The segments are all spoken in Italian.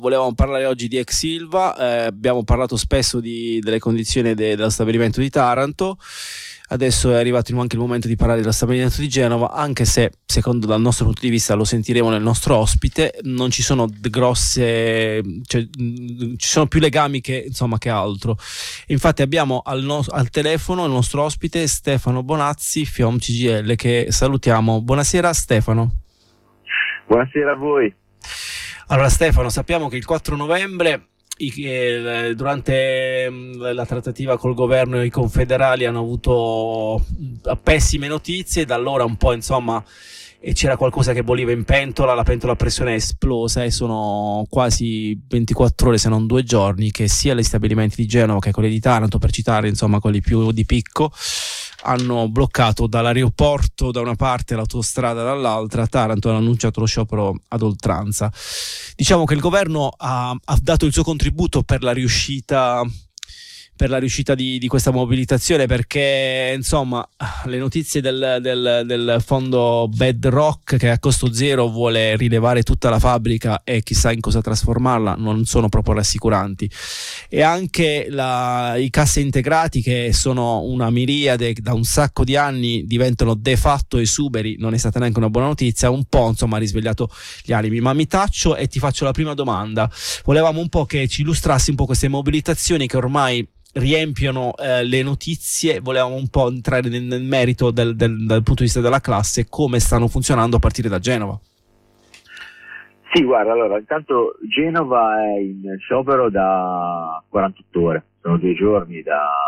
Volevamo parlare oggi di ex Ilva, abbiamo parlato spesso delle condizioni dello stabilimento di Taranto. Adesso è arrivato anche il momento di parlare dello stabilimento di Genova, anche se, secondo dal nostro punto di vista, lo sentiremo nel nostro ospite, non ci sono grosse, ci sono più legami che altro. Infatti abbiamo al telefono il nostro ospite Stefano Bonazzi, FIOM CGIL, che salutiamo. Buonasera Stefano. Buonasera a voi. Allora Stefano, sappiamo che il 4 novembre durante la trattativa col governo e i confederali hanno avuto pessime notizie, da allora un po' e c'era qualcosa che bolliva in pentola, la pentola a pressione è esplosa e sono quasi 24 ore se non 2 giorni che sia gli stabilimenti di Genova che quelli di Taranto, per citare quelli più di picco, hanno bloccato dall'aeroporto da una parte e l'autostrada dall'altra. Taranto ha annunciato lo sciopero ad oltranza. Diciamo che il governo ha dato il suo contributo per la riuscita di questa mobilitazione, perché le notizie del fondo Bedrock, che a costo zero vuole rilevare tutta la fabbrica e chissà in cosa trasformarla, non sono proprio rassicuranti, e anche i cassa integrati, che sono una miriade da un sacco di anni, diventano de fatto esuberi, non è stata neanche una buona notizia, un po' ha risvegliato gli animi. Ma mi taccio e ti faccio la prima domanda. Volevamo un po' che ci illustrassi un po' queste mobilitazioni che ormai riempiono le notizie. Volevamo un po' entrare nel merito dal punto di vista della classe, come stanno funzionando a partire da Genova. Sì, guarda, allora intanto Genova è in sciopero da 48 ore, sono 2 giorni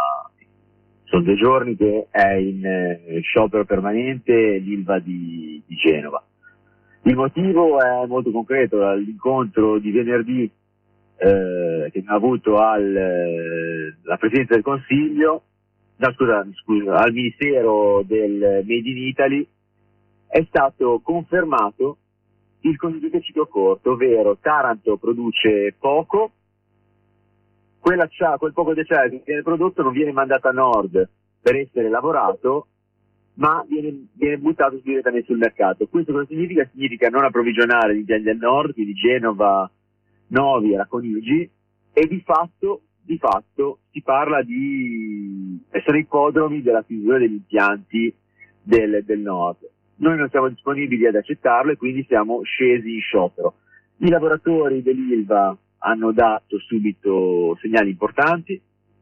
che è in sciopero permanente l'Ilva di Genova. Il motivo è molto concreto: l'incontro di venerdì che abbiamo avuto alla Presidenza del Consiglio, al Ministero del Made in Italy, è stato confermato il cosiddetto ciclo corto, ovvero Taranto produce poco, quel poco di acciaio che viene prodotto non viene mandato a nord per essere lavorato, ma viene buttato direttamente sul mercato. Questo cosa significa? Significa non approvvigionare gli impianti del nord, quindi Genova, Novi, Racconigi, e di fatto si parla di essere ipodromi della chiusura degli impianti del nord. Noi non siamo disponibili ad accettarlo e quindi siamo scesi in sciopero. I lavoratori dell'Ilva hanno dato subito segnali importanti,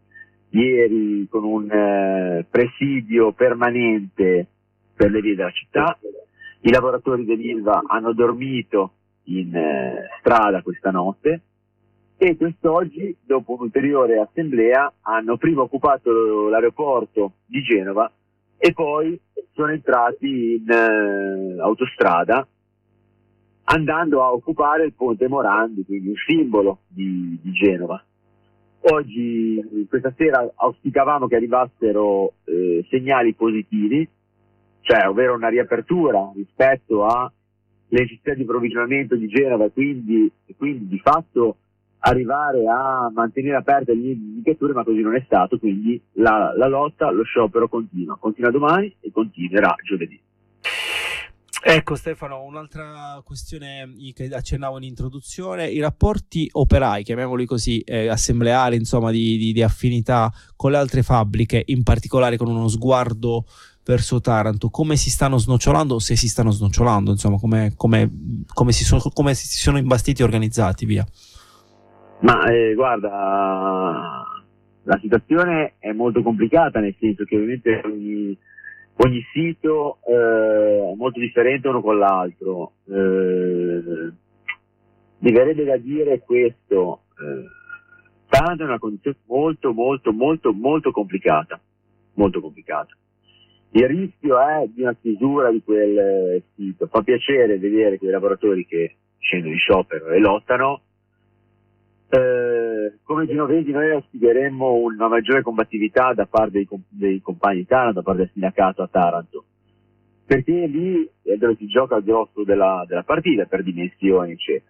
ieri con un presidio permanente per le vie della città. I lavoratori dell'Ilva hanno dormito in strada questa notte e quest'oggi, dopo un'ulteriore assemblea, hanno prima occupato l'aeroporto di Genova e poi sono entrati in autostrada, andando a occupare il ponte Morandi, quindi un simbolo di Genova. Oggi, questa sera, auspicavamo che arrivassero segnali positivi, cioè ovvero una riapertura rispetto a le necessità di approvvigionamento di Genova, e quindi di fatto arrivare a mantenere aperte le indicature, ma così non è stato. Quindi la lotta, lo sciopero continua domani e continuerà giovedì. Ecco Stefano, un'altra questione che accennavo in introduzione: i rapporti operai, chiamiamoli così, assembleari, di affinità con le altre fabbriche, in particolare con uno sguardo verso Taranto, come si stanno snocciolando, se si stanno snocciolando, come si sono imbastiti e organizzati, via. Ma guarda, la situazione è molto complicata, nel senso che ovviamente ogni sito è molto differente uno con l'altro. Mi verrebbe da dire questo: Taranto è una condizione molto molto molto molto complicata, molto complicata. Il rischio è di una chiusura di quel sito. Fa piacere vedere quei lavoratori che scendono in sciopero e lottano. Come genovesi noi auspicheremmo una maggiore combattività da parte dei compagni di Taranto, da parte del sindacato a Taranto, perché lì è dove si gioca il grosso della partita per dimensioni, eccetera.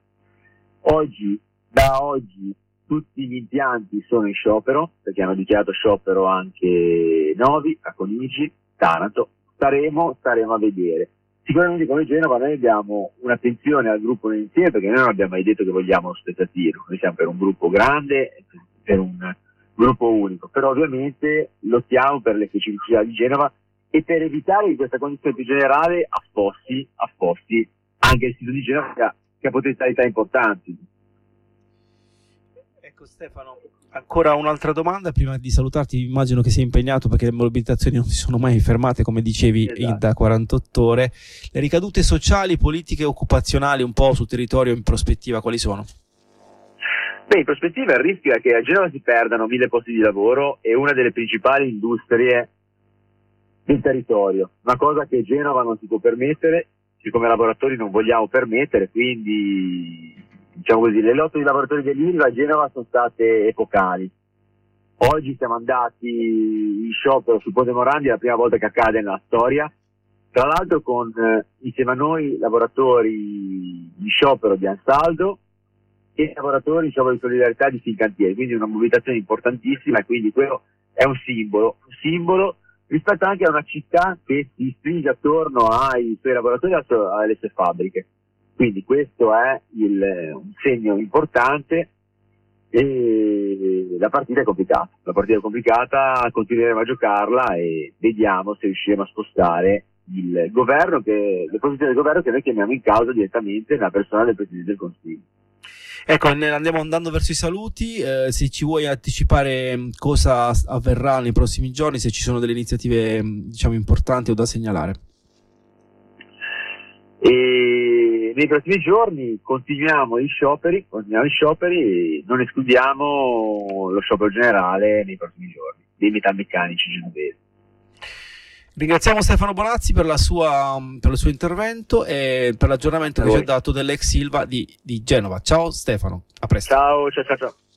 Da oggi tutti gli impianti sono in sciopero, perché hanno dichiarato sciopero anche Novi, Racconigi, Taranto. Staremo a vedere. sicuramente come Genova noi abbiamo un'attenzione al gruppo nell'insieme, perché noi non abbiamo mai detto che vogliamo lo spezzatino, noi siamo per un gruppo grande, per un gruppo unico, però ovviamente lottiamo per le specificità di Genova e per evitare che questa condizione più generale affossi anche il sito di Genova che ha potenzialità importanti. Ecco Stefano, ancora un'altra domanda prima di salutarti. Immagino che sei impegnato perché le mobilitazioni non si sono mai fermate, come dicevi, Esatto. da 48 ore. Le ricadute sociali, politiche e occupazionali un po' sul territorio in prospettiva quali sono? Beh, in prospettiva il rischio è che a Genova si perdano 1000 posti di lavoro e una delle principali industrie del territorio, una cosa che Genova non si può permettere, che come lavoratori non vogliamo permettere, quindi diciamo così, le lotte di lavoratori dell'Ilva a Genova sono state epocali. Oggi siamo andati in sciopero su Ponte Morandi, è la prima volta che accade nella storia, tra l'altro con insieme a noi lavoratori in sciopero di Ansaldo e lavoratori in sciopero di solidarietà di Fincantieri, quindi una mobilitazione importantissima, e quindi quello è un simbolo rispetto anche a una città che si stringe attorno ai suoi lavoratori e alle sue fabbriche. Quindi questo è un segno importante e la partita è complicata, continueremo a giocarla e vediamo se riusciremo a spostare il governo, le posizioni del governo che noi chiamiamo in causa direttamente nella persona del Presidente del Consiglio. Ecco, andiamo andando verso i saluti. Se ci vuoi anticipare cosa avverrà nei prossimi giorni, se ci sono delle iniziative diciamo importanti o da segnalare. E nei prossimi giorni continuiamo gli scioperi, non escludiamo lo sciopero generale nei prossimi giorni dei metalmeccanici genovesi. Ringraziamo Stefano Bonazzi per il suo intervento e per l'aggiornamento che ci ha dato dell'ex Ilva di Genova. Ciao Stefano, a presto. Ciao.